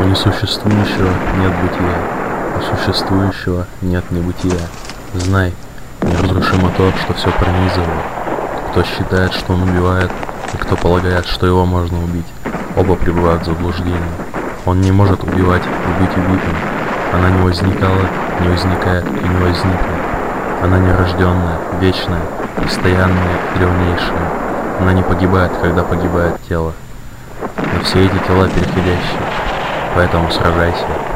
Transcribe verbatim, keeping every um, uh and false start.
несуществующего нет бытия, у существующего нет небытия. Знай, неразрушимо то, что все пронизывает. Кто считает, что он убивает, и кто полагает, что его можно убить, оба пребывают в заблуждении. Он не может убивать и быть убитым. Она не возникала, не возникает и не возникнет. Она нерожденная, вечная, постоянная и древнейшая. Она не погибает, когда погибает тело. Но все эти тела переходящие, поэтому сражайся.